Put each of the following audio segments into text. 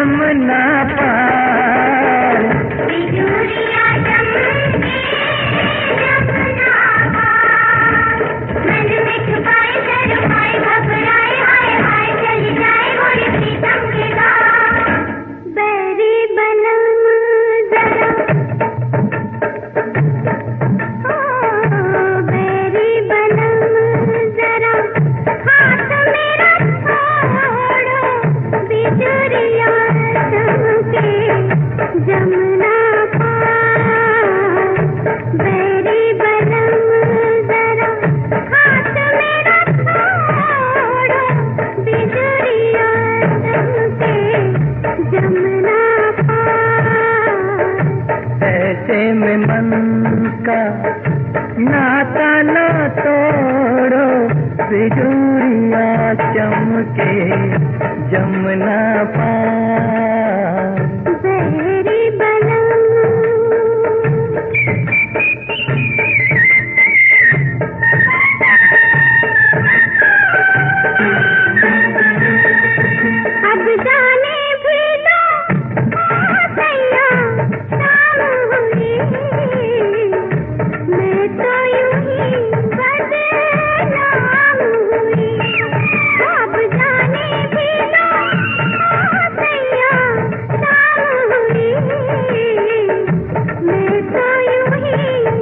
जमुना पार। बिजुरिया चमके जमुना पार, मन में छुपाए शर्माए घबराए हाय हाय चली जाए गोरी प्रीतम के गाँव। बैरी बनम जरा, बैरी बनम जरा, हाथ मेरा छोड़ो, बिजुरिया चमके जमुना पार। बैरी बनम जरा, हाथ मेरा छोड़ो, बिजुरिया चमके जमुना पार। ऐसे में मन का नाता न तोड़ो, बिजुरिया चमके जमुना पार। बैरी बनम अब जाने भी दो सैया शाम हुई, मैं तो यूं ही बदनाम हुई। अब जाने भी दो सैया शाम हुई, मैं तो यूं ही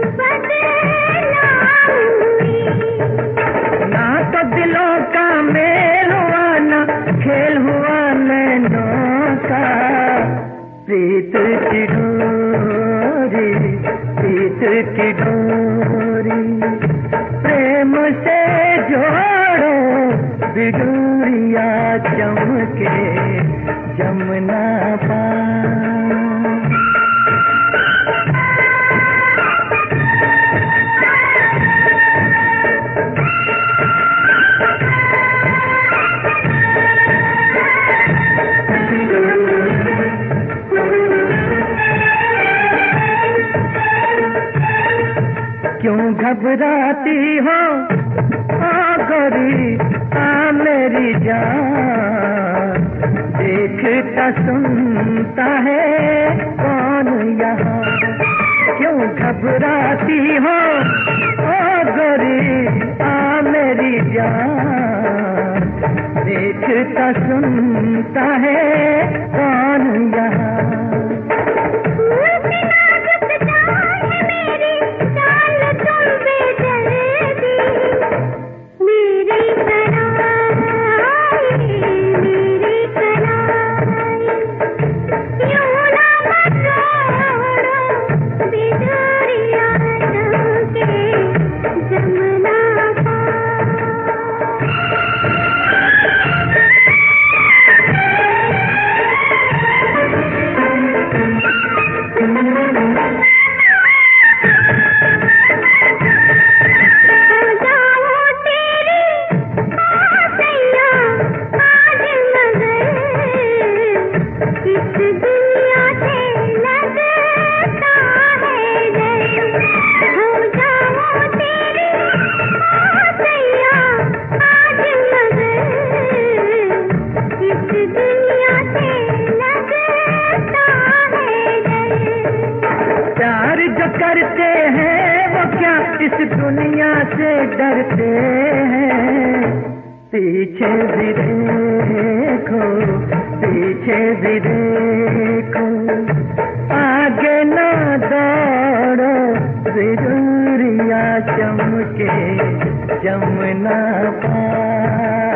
बदनाम हुई। ना तो दिलों का मेल हुआ ना खेल हुआ नैनों का, प्रीत की डोरी, प्रीत की डोरी प्रेम से जोड़ो, बिजुरिया चमके जमुना पार। क्यों घबराती हो ओ गोरी आ मेरी जान, देखता सुनता है कौन यहाँ। क्यों घबराती हो ओ गोरी आ मेरी जान, देखता सुनता है कौन यहाँ। करते हैं वो क्या इस दुनिया से डरते हैं। पीछे भी देखो, पीछे भी देखो, आगे न दौड़ो, बिजुरिया चमके जमुना पार।